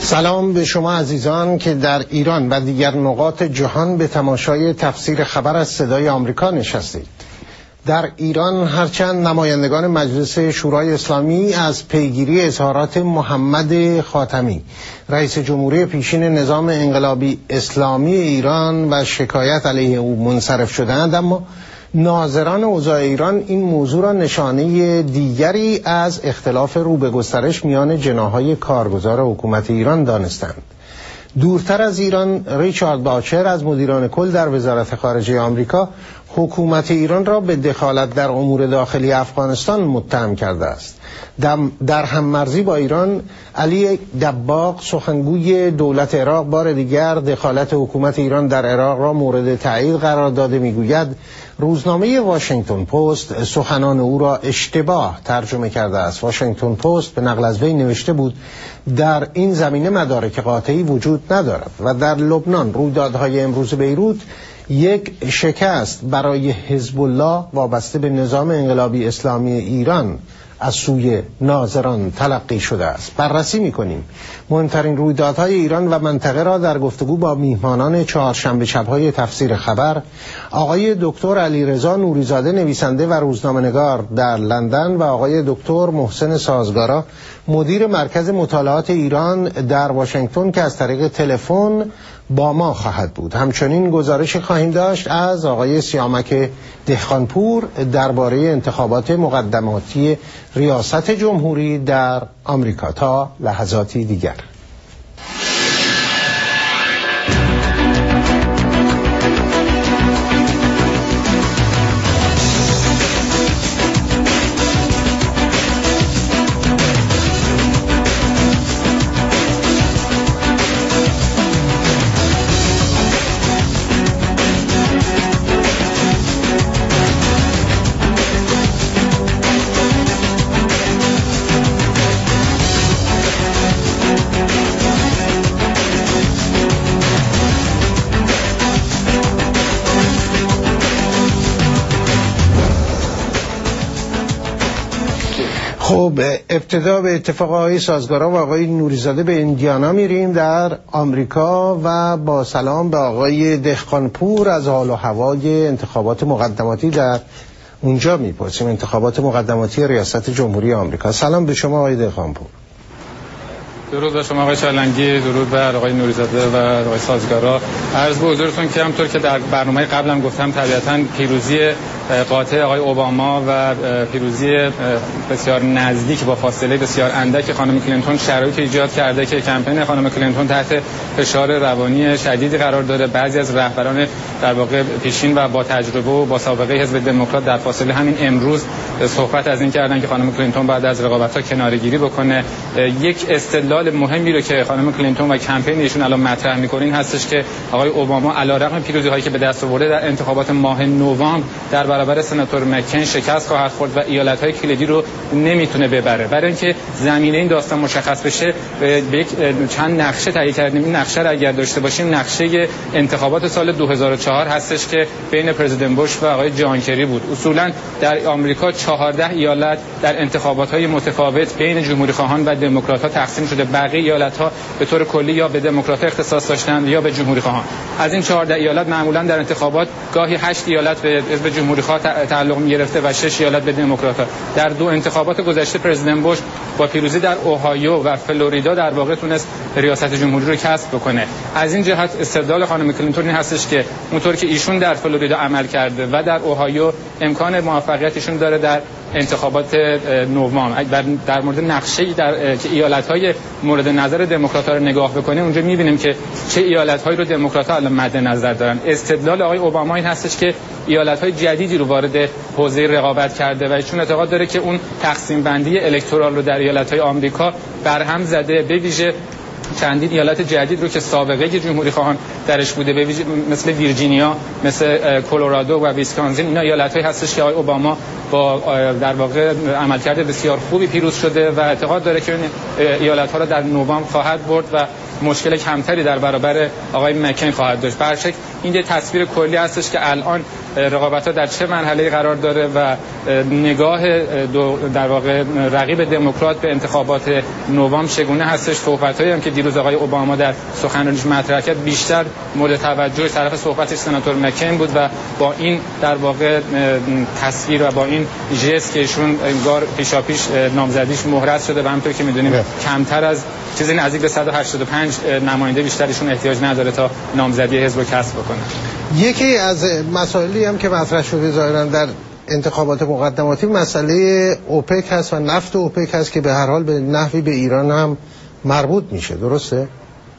سلام به شما عزیزان که در ایران و دیگر نقاط جهان به تماشای تفسیر خبر از صدای آمریکا نشستید. در ایران هرچند نمایندگان مجلس شورای اسلامی از پیگیری اظهارات محمد خاتمی رئیس جمهوری پیشین نظام انقلابی اسلامی ایران و شکایت علیه او منصرف شدند، اما ناظران اوضاع ایران این موضوع را نشانه دیگری از اختلاف رو به گسترش میان جناح‌های کارگزار حکومت ایران دانستند. دورتر از ایران، ریچارد باچر از مدیران کل در وزارت خارجه آمریکا حکومت ایران را به دخالت در امور داخلی افغانستان متهم کرده است. در هم‌مرزی با ایران، علی دباغ سخنگوی دولت عراق بار دیگر دخالت حکومت ایران در عراق را مورد تایید قرار داده. میگوید روزنامه واشنگتن پست سخنان او را اشتباه ترجمه کرده است. واشنگتن پست به نقل از وی نوشته بود در این زمینه مدارک قاطعی وجود ندارد و در لبنان رویدادهای امروز بیروت یک شکست برای حزب الله وابسته به نظام انقلابی اسلامی ایران از سوی ناظران تلقی شده است. بررسی می‌کنیم مهمترین رویدادهای ایران و منطقه را در گفتگو با میهمانان چهارشنبه شب‌های تفسیر خبر، آقای دکتر علیرضا نوریزاده نویسنده و روزنامه‌نگار در لندن و آقای دکتر محسن سازگارا مدیر مرکز مطالعات ایران در واشنگتن که از طریق تلفن با ما خواهد بود. همچنین گزارش خواهیم داشت از آقای سیامک دهقانپور درباره انتخابات مقدماتی ریاست جمهوری در آمریکا. تا لحظاتی دیگر. خب ابتدا به اتفاق آقای سازگارا و آقای نوریزاده به ایندیانا میریم در آمریکا و با سلام به آقای دهقانپور از حال و هوای انتخابات مقدماتی در اونجا میپرسیم. انتخابات مقدماتی ریاست جمهوری آمریکا. سلام به شما آقای دهقانپور. درود بر شما آقای چالنگی، درود بر آقای نوریزاده و آقای سازگارا. عرض به حضورتون که همونطور که در برنامه قبلم گفتم، طبیعتاً پیروزی قاطع آقای اوباما و پیروزی بسیار نزدیک با فاصله بسیار اندک خانم کلینتون شرایطی ایجاد کرده که کمپین خانم کلینتون تحت فشار روانی شدیدی قرار داره. بعضی از رهبران در واقع پیشین و با تجربه و با سابقه حزب دموکرات در فاصله همین امروز صحبت از این کردن که خانم کلینتون بعد از رقابت‌ها کناره‌گیری بکنه. یک استدلال مهمی رو که خانم کلینتون و کمپین ایشون الان مطرح می‌کنین هستش که آقای اوباما علیرغم پیروزی‌هایی که به دست آورده در انتخابات ماه نوامبر در برابر سناتور مکین شکست خواهد خورد و ایالت‌های کلیدی رو نمیتونه ببره. برای اینکه زمینه این داستان مشخص بشه، به یک چند نقشه تهیه کردیم. این نقشه رو اگر داشته باشیم، نقشه انتخابات سال 2004 هستش که بین پرزیدنت بوش و آقای جان کری بود. اصولاً در آمریکا 14 ایالت در انتخابات‌های متفاوت بین جمهوری‌خواهان و دموکرات‌ها تقسیم شده. بقیه ایالت‌ها به طور کلی یا به دموکرات‌ها اختصاص داشتند یا به جمهوری‌خواهان. از این 14 ایالت معمولاً در انتخابات گاهی 8 ایالت به حزب جمهوری‌خواه تعلق می‌گرفته و 6 ایالت به دموکرات‌ها. در دو انتخابات گذشته پرزیدنت بوش با پیروزی در اوهایو و فلوریدا در واقع تونست ریاست جمهوری رو کسب بکنه. از این جهت استدلال خانم کلینتون این هستش که اونطور که ایشون در فلوریدا عمل کرده و در اوهایو امکان موفقیتشون داره در انتخابات نوامبر. در مورد نقشه‌ای که ایالت‌های مورد نظر دموکرات‌ها رو نگاه بکنیم، اونجا می‌بینیم که چه ایالت‌هایی رو دموکرات‌ها الان مد نظر دارن. استدلال آقای اوباما این هستش که ایالت‌های جدیدی رو وارد حوزه رقابت کرده و ایشون اعتقاد داره که اون تقسیم بندی الکترال رو در ایالت‌های آمریکا برهم زده. به ویژه چندین ایالت جدید رو که سابقه جمهوری خواهان درش بوده، به ویژه مثل ویرجینیا، مثل کلرادو و ویسکانسین، اینا ایالت‌هایی هستش که آقای اوباما با در واقع عملکرد بسیار خوبی پیروز شده و اعتقاد داره که این ایالت‌ها رو در نوامبر خواهد برد و مشکل کمتری در برابر آقای مکین خواهد داشت. به هر شکل این یه تصویر کلی هستش که الان رقابت‌ها در چه مرحله‌ای قرار داره و نگاه در واقع رقیب دموکرات به انتخابات نوامبر چگونه هستش. صحبت‌هایی هم که دیروز آقای اوباما در سخنرانیش مطرح کرد بیشتر مورد توجه طرف صحبتش سناتور مکین بود و با این در واقع تصویر و با این ژست که ایشون انگار پیشاپیش نامزدیش مهرس شده و همونطور که می‌دونیم کمتر از چیزی نزدیک به 185 نماینده بیشترشون احتیاج نداره تا نامزدی حزب رو کسب بکنه. یکی از مسائلی هم که مطرح شده ظاهراً در انتخابات مقدماتی مسئله اوپک هست و نفت اوپک هست که به هر حال به نحوی به ایران هم مربوط میشه، درسته؟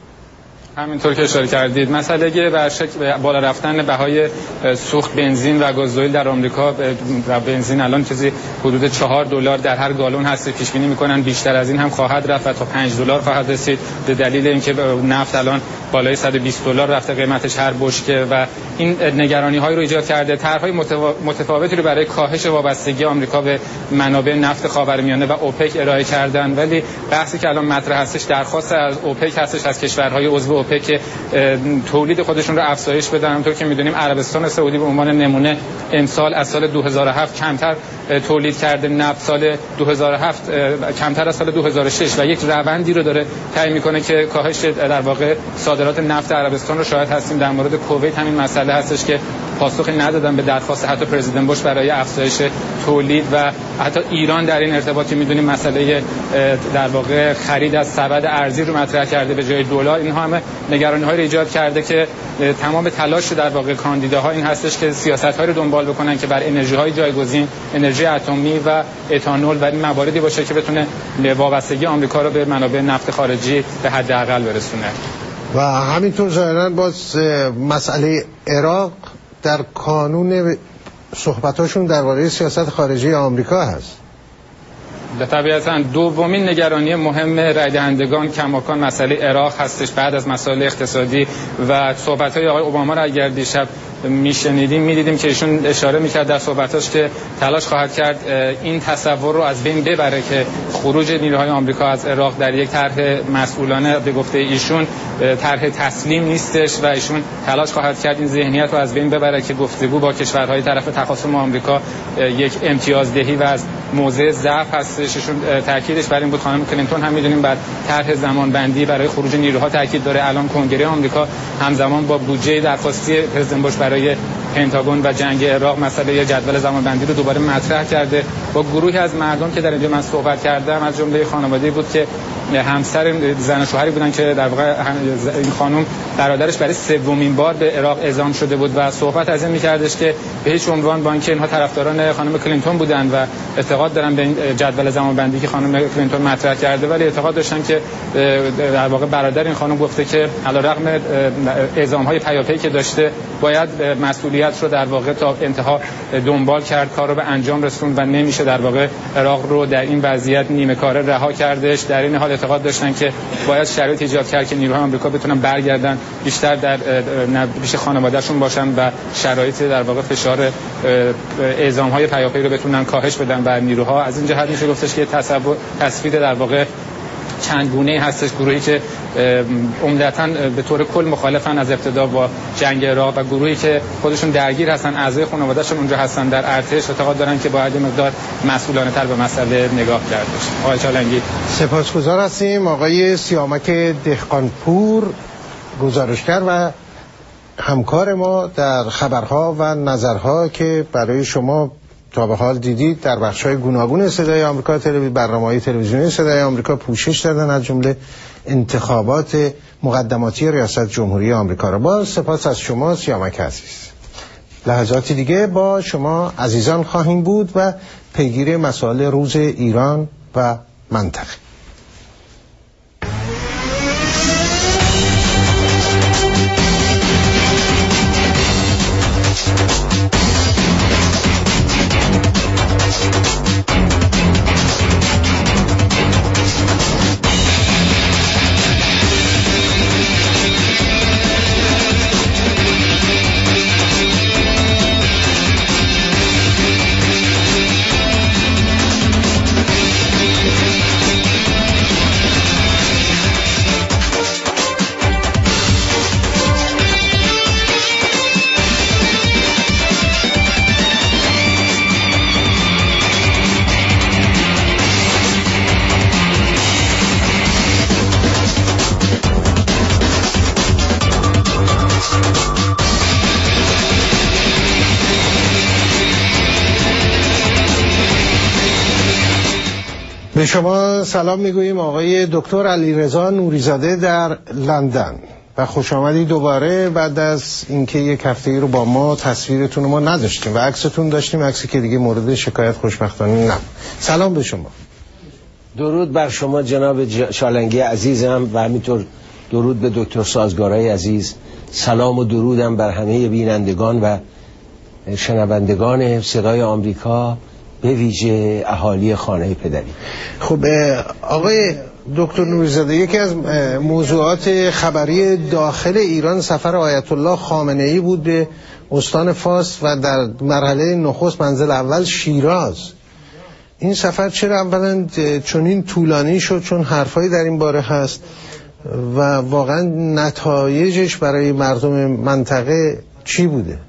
همینطور که اشاره کردید مسئله بالا رفتن بهای سوخت بنزین و گازوئیل در آمریکا و بنزین الان چیزی حدود $4 در هر گالون هست. پیش بینی میکنن بیشتر از این هم خواهد رفت و تا $5 خواهد رسید به دلیل اینکه نفت الان بالای $120 رفته قیمتش هر بشکه و این نگرانی های رو ایجاد کرده. طرح‌های متفاوتی رو برای کاهش وابستگی آمریکا به منابع نفت خاورمیانه و اوپک ارائه کردن، ولی بحثی که الان مطرح هستش درخواست از اوپک هستش از کشورهای عضو اوپک که تولید خودشون رو افزایش بدن. همونطور که می‌دونیم عربستان سعودی به عنوان نمونه امسال از سال 2007 کمتر تولید کرده نفت، سال 2007 کمتر از سال 2006 و یک روندی رو داره طی می‌کنه که کاهش در واقع صادرات نفت عربستان رو شاهد هستیم. در مورد کویت همین مسئله هستش که پاسخی ندادن به درخواست حتی پرزیدنت بوش برای افزایش تولید و حتی ایران در این ارتباط که می‌دونیم مسئله در واقع خرید از سبد ارزی رو مطرح کرده به جای دلار. اینها همه نگرانی‌های رو ایجاد کرده که تمام تلاش در واقع کاندیداها این هستش که سیاست‌هایی رو دنبال بکنن که بر انرژی‌های جایگزین، انرژی اتمی و اتانول و این مواردی باشه که بتونه وابستگی آمریکا رو به منابع نفت خارجی به حداقل برسونه. و همینطور ظاهراً باز مسئله عراق در کانون صحبتاشون درباره سیاست خارجی آمریکا هست. طبیعتاً دومین نگرانی مهم رای دهندگان کماکان مسئله عراق هستش بعد از مسائل اقتصادی و صحبت‌های آقای اوباما را اگر دیشب میدیدیم که ایشون اشاره میکرد در صحبتاش که تلاش خواهد کرد این تصور رو از بین ببره که خروج نیروهای آمریکا از عراق در یک طرح مسئولانه به گفته ایشون طرح تسلیم نیستش و ایشون تلاش خواهد کرد این ذهنیت رو از بین ببره که گفتگو با کشورهای طرف تخاصم آمریکا یک امتیازدهی و از موضع ضعف هستش. ایشون تاکیدش بر این بود. خانم کلینتون هم میدونیم بعد طرح زمانبندی برای خروج نیروها تاکید داره. الان کنگره آمریکا همزمان با بودجه درخواستی پرزیدنت بوش برای پنتاگون و جنگ عراق مسئله جدول زمانبندی رو دوباره مطرح کرده. با گروهی از مردم که در اینجا من صحبت کردم از جمله خانواده‌ای بود که همسر زن و شوهری بودن که در واقع این خانم برادرش برای سومین بار به عراق اعزام شده بود و صحبت از این می‌کردش که به هیچ عنوان با اینکه اینها طرفداران خانم کلینتون بودن و اعتقاد دارن به این جدول زمانبندی که خانم کلینتون مطرح کرده، ولی اعتقاد داشتن که در واقع برادر این خانم گفته که علیرغم اعزام‌های پیاپی که داشته باید مسئولیت رو در واقع تا انتها دنبال کرد، کار رو به انجام رسوند و نمیشه در واقع عراق رو در این وضعیت نیمه کاره رها کردش. در این حال اعتقاد داشتن که باید شرایط ایجاد کرد که نیروهای آمریکا بتونن برگردن بیشتر در پیش خانواده‌شون باشن و شرایط در واقع فشار اعزام‌های پیاپی رو بتونن کاهش بدن بر نیروها. از این جهت میشه گفتش که تصویر در واقع چند گونه‌ای هستش. گروهی که عمدتاً به طور کل مخالفن از ابتدا با جنگ عراق و گروهی که خودشون درگیر هستن، اعضای خانواده‌شون اونجا هستن در ارتش، اعتقاد دارن که باید مقدار مسئولانه‌تر به مسئله نگاه کرد بشه. آقای چالنگی سپاسگزار هستیم. آقای سیامک دهقانپور گزارشگر و همکار ما در خبرها و نظرها که برای شما تا به حال دیدید در بخش‌های گوناگون صدای آمریکا، برنامه‌های تلویزیونی صدای آمریکا پوشش دادن از جمله انتخابات مقدماتی ریاست جمهوری آمریکا را. با سپاس از شما سیامک عزیز. لحظاتی دیگه با شما عزیزان خواهیم بود و پیگیری مسائل روز ایران و منطقه. به شما سلام میگوییم آقای دکتر علیرضا نوریزاده در لندن و خوش آمدید دوباره بعد از اینکه یک هفته رو با ما تصویرتون ما نداشتیم و عکستون داشتیم، عکسی که دیگه مورد شکایت خوشبختانه نبود. سلام به شما. درود بر شما جناب شالنگی عزیزم و همینطور درود به دکتر سازگارای عزیز. سلام و درودم بر همه بینندگان و شنوندگان صدای آمریکا، به ویژه اهالی خانه پدری. خب آقای دکتر نوریزاده، یکی از موضوعات خبری داخل ایران سفر آیت الله خامنه ای بود به استان فارس و در مرحله نخست منزل اول شیراز. این سفر چرا اولا چنین طولانی شد؟ چون حرفایی در این باره هست و واقعا نتایجش برای مردم منطقه چی بوده؟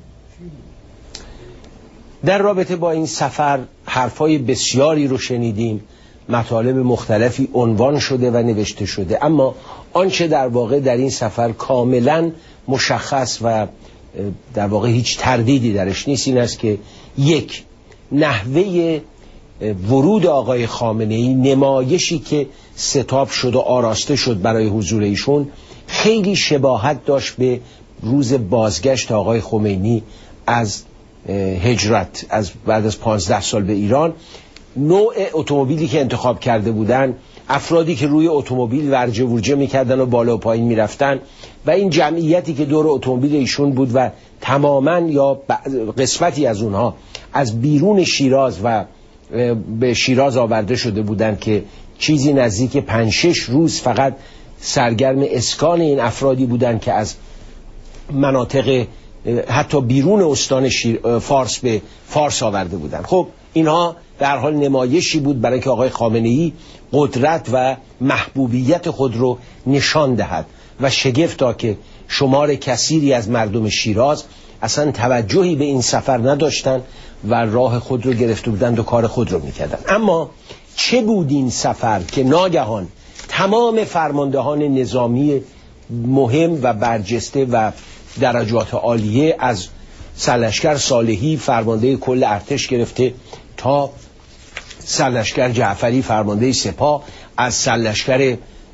در رابطه با این سفر حرفای بسیاری رو شنیدیم، مطالب مختلفی عنوان شده و نوشته شده، اما آنچه در واقع در این سفر کاملا مشخص و در واقع هیچ تردیدی درش نیست این است که یک، نحوه ورود آقای خامنه ای، نمایشی که ستاب شد و آراسته شد برای حضور ایشون، خیلی شباهت داشت به روز بازگشت آقای خمینی از هجرت از بعد از 15 سال به ایران. نوع اتومبیلی که انتخاب کرده بودن، افرادی که روی اتومبیل ورجه ورجه میکردن و بالا و پایین میرفتن و این جمعیتی که دور اتومبیل ایشون بود و تماما یا قسمتی از اونها از بیرون شیراز و به شیراز آورده شده بودن که چیزی نزدیک 5-6 روز فقط سرگرم اسکان این افرادی بودن که از مناطق حتی بیرون استان فارس به فارس آورده بودن. خب اینها در حال نمایشی بود برای که آقای خامنه ای قدرت و محبوبیت خود رو نشان دهد و شگفتا که شمار کثیری از مردم شیراز اصلا توجهی به این سفر نداشتن و راه خود رو گرفته بودند و کار خود رو میکردن. اما چه بود این سفر که ناگهان تمام فرماندهان نظامی مهم و برجسته و درجات عالیه، از سرلشکر صالحی فرمانده کل ارتش گرفته تا سرلشکر جعفری فرمانده سپاه، از سرلشکر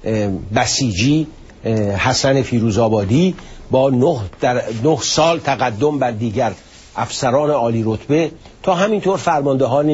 بسیجی حسن فیروزآبادی با 9 سال تقدم بر دیگر افسران عالی رتبه تا همینطور فرماندهان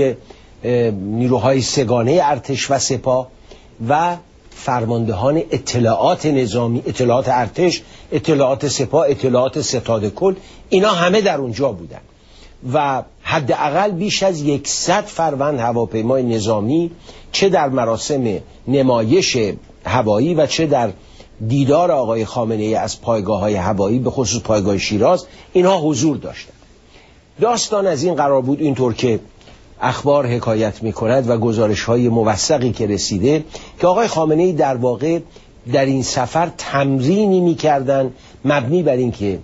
نیروهای سگانه ارتش و سپاه و فرماندهان اطلاعات نظامی، اطلاعات ارتش، اطلاعات سپاه، اطلاعات ستاد کل، اینا همه در اونجا بودن و حداقل بیش از 100 فروند هواپیمای نظامی چه در مراسم نمایش هوایی و چه در دیدار آقای خامنه ای از پایگاه‌های هوایی به خصوص پایگاه شیراز اینها حضور داشتند. داستان از این قرار بود اینطور که اخبار حکایت می‌کند و گزارش‌های موثقی که رسیده که آقای خامنه‌ای در واقع در این سفر تمرینی می‌کردند مبنی بر این که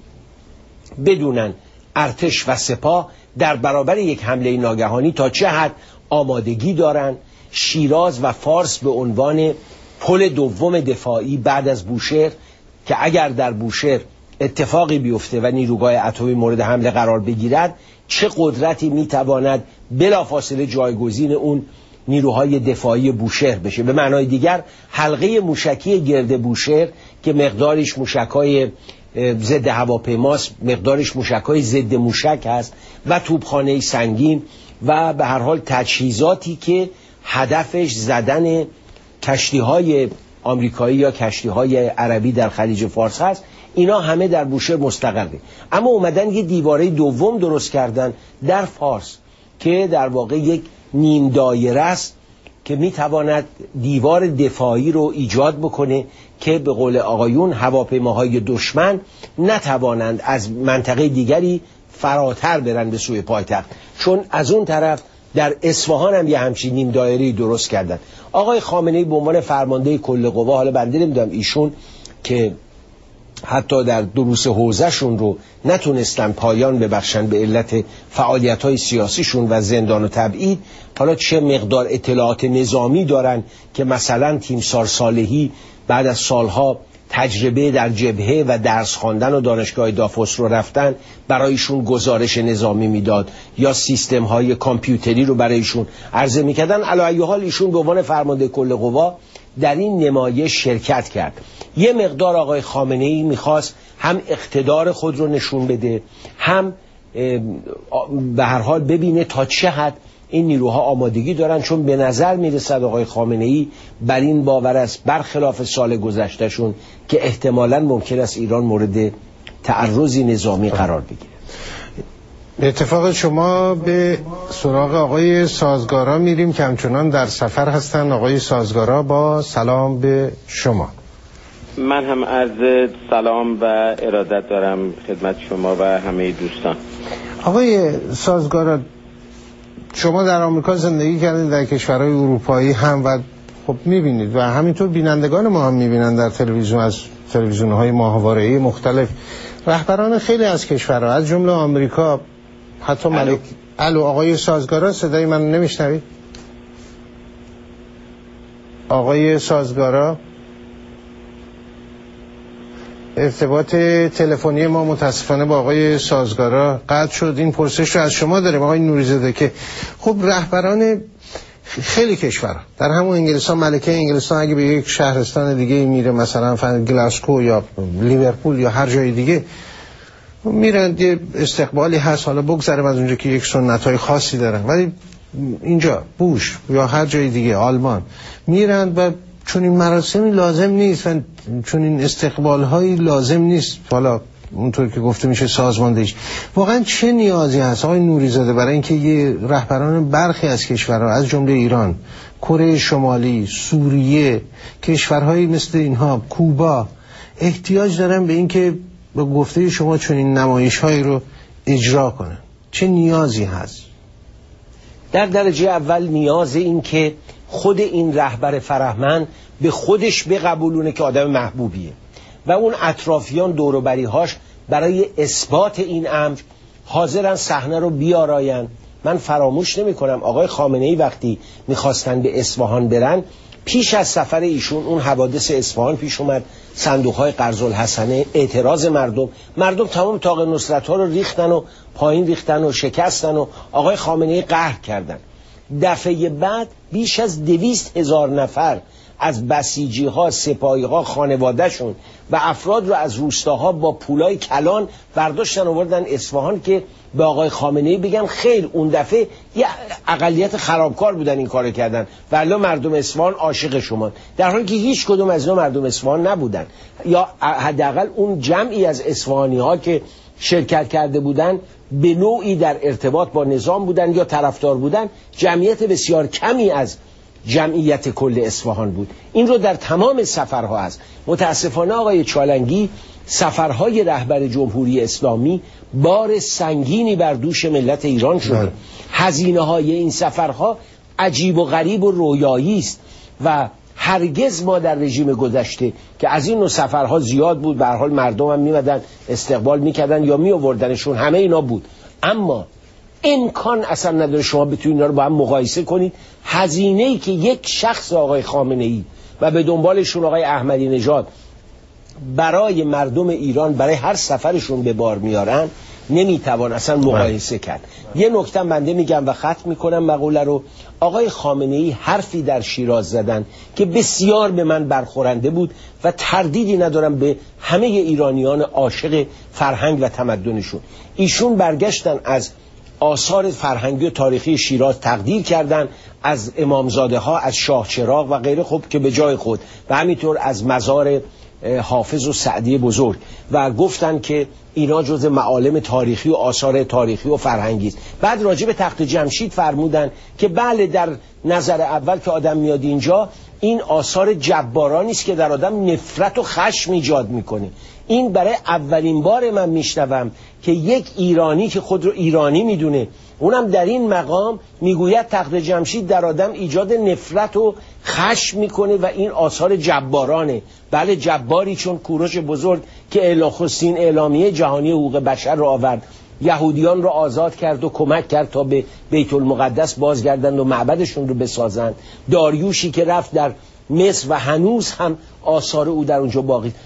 بدونن ارتش و سپاه در برابر یک حمله ناگهانی تا چه حد آمادگی دارن، شیراز و فارس به عنوان پل دوم دفاعی بعد از بوشهر که اگر در بوشهر اتفاقی بیفته و نیروگاه اتمی مورد حمله قرار بگیرد چه قدرتی میتواند بلافاصله جایگزین اون نیروهای دفاعی بوشهر بشه. به معنای دیگر حلقه موشکی گرد بوشهر که مقدارش موشک‌های ضد هواپیماست، مقدارش موشک‌های ضد موشک هست و توپخانه سنگین و به هر حال تجهیزاتی که هدفش زدن کشتی‌های آمریکایی یا کشتی‌های عربی در خلیج فارس هست، اینا همه در بوشهر مستقره. اما اومدن یه دیواره دوم درست کردن در فارس که در واقع یک نیم دایره است که میتواند دیوار دفاعی رو ایجاد بکنه که به قول آقایون هواپیماهای دشمن نتوانند از منطقه دیگری فراتر برن به سوی پایتخت، چون از اون طرف در اصفهان هم یه همچین نیم دایره‌ای درست کردن. آقای خامنه‌ای به عنوان فرمانده کل قوا، حالا بنده نمیدونم ایشون که حتی در دروس حوزه‌شون رو نتونستن پایان ببخشن به علت فعالیت‌های سیاسیشون و زندان و تبعید، حالا چه مقدار اطلاعات نظامی دارن که مثلا تیمسار صالحی بعد از سالها تجربه در جبهه و درس خواندن و دانشگاه دافوس رو رفتن برایشون گزارش نظامی میداد یا سیستم های کامپیوتری رو برایشون عرضه میکردن. علی ای حال ایشون به عنوان فرمانده کل قوا در این نمایش شرکت کرد. یه مقدار آقای خامنه ای میخواست هم اقتدار خود رو نشون بده، هم به هر حال ببینه تا چه حد این نیروها آمادگی دارن، چون به نظر میرسد آقای خامنه ای بر این باور است برخلاف سال گذشتهشون که احتمالاً ممکن است ایران مورد تعرضی نظامی قرار بگیره. به اتفاق شما به سراغ آقای سازگارا میریم که همچنان در سفر هستن. آقای سازگارا با سلام به شما. من هم عرض سلام و ارادت دارم خدمت شما و همه دوستان. آقای سازگارا، شما در آمریکا زندگی کردید، در کشورهای اروپایی هم، و خب میبینید و همینطور بینندگان ما هم میبینن در تلویزیون، از تلویزیونهای ماهواره‌ای مختلف، رهبران خیلی از کشورها از جمله آمریکا، حتی ملک. الو آقای سازگارا، صدای من نمیشنوید؟ آقای سازگارا، ارتباط تلفنی ما متاسفانه با آقای سازگارا قطع شد. این پرسش رو از شما داریم آقای نوری‌زاده که خب رهبران خیلی کشورها در همون انگلستان، ملکه انگلستان اگه به یک شهرستان دیگه میره، مثلا گلاسکو یا لیورپول یا هر جای دیگه میرن، یه استقبالی هست، حالا بگذارم از اونجا که یک سنت‌های خاصی دارن، ولی اینجا بوش یا هر جای دیگه آلمان میرن و چون این مراسمی لازم نیست و چون این استقبال‌هایی لازم نیست، حالا اونطور که گفته میشه سازماندهیش. واقعا چه نیازی هست آقای نوری‌زاده برای اینکه یه رهبران برخی از کشورها از جمله ایران، کره شمالی، سوریه، کشورهایی مثل اینها، کوبا، احتیاج دارن به اینکه به گفته شما چون این نمایش‌هایی رو اجرا کنن؟ چه نیازی هست؟ در درجه اول نیاز این که خود این رهبر فرهمند به خودش بقبولونه که آدم محبوبیه و اون اطرافیان دوروبری‌هاش برای اثبات این امر حاضرن صحنه رو بیاراین. من فراموش نمی کنم آقای خامنه‌ای وقتی میخواستن به اصفهان برن، پیش از سفر ایشون اون حوادث اصفهان پیش اومد، صندوق‌های قرض الحسنه، اعتراض مردم تمام طاق نصرت‌ها رو ریختن و پایین ریختن و شکستن و آقای خامنه‌ای قهر کردن. دفعه بعد بیش از 200,000 نفر از بسیجی‌ها، سپاهی‌ها، خانواده‌شون و افراد رو از روستاها با پولای کلان برداشتن آوردن اصفهان که به آقای خامنه‌ای بگن خیر اون دفعه یه اقلیت خرابکار بودن این کارو کردن، ولی مردم اصفهان عاشق شما، در حالی که هیچ کدوم از اینا مردم اصفهان نبودن، یا حداقل اون جمعی از اصفهانی‌ها که شرکت کرده بودن به نوعی در ارتباط با نظام بودن یا طرفدار بودن، جمعیت بسیار کمی از جمعیت کل اصفهان بود. این رو در تمام سفرها هست. متاسفانه آقای چالنگی سفرهای رهبر جمهوری اسلامی بار سنگینی بر دوش ملت ایران شده. هزینه‌های این سفرها عجیب و غریب و رویایی است و هرگز ما در رژیم گذشته که از این نوع سفرها زیاد بود، به هر حال مردم هم میمدن استقبال میکردن یا میآوردنشون، همه اینا بود، اما امکان اصلا نداره شما بتونید اینا رو با هم مقایسه کنید. هزینه‌ای که یک شخص آقای خامنه‌ای و به دنبالشون آقای احمدی نژاد برای مردم ایران برای هر سفرشون به بار میارن نمیتوان اصلا مقایسه کرد. یه نکته بنده میگم و ختم میکنم مقوله رو. آقای خامنه‌ای حرفی در شیراز زدن که بسیار به من برخورنده بود و تردیدی ندارم به همه ایرانیان عاشق فرهنگ و تمدنشون. ایشون برگشتن از آثار فرهنگی و تاریخی شیراز تقدیر کردن، از امامزاده ها، از شاه چراغ و غیره، خب که به جای خود، و همینطور از مزار حافظ و سعدی بزرگ، و گفتن که اینا جز معالم تاریخی و آثار تاریخی و فرهنگی است. بعد راجع به تخت جمشید فرمودن که بله در نظر اول که آدم میاد اینجا این آثار جبارانی است که در آدم نفرت و خشم ایجاد میکنه. این برای اولین بار من میشنوم که یک ایرانی که خود رو ایرانی میدونه، اونم در این مقام میگوید تخت جمشید در آدم ایجاد نفرت و خشم میکنه و این آثار جبارانه. بله جباری، چون کوروش بزرگ که نخستین اعلامیه جهانی حقوق بشر رو آورد، یهودیان رو آزاد کرد و کمک کرد تا به بیت المقدس بازگردند و معبدشون رو بسازند، داریوشی که رفت در مصر و هنوز هم آثار او در اونجا باقی.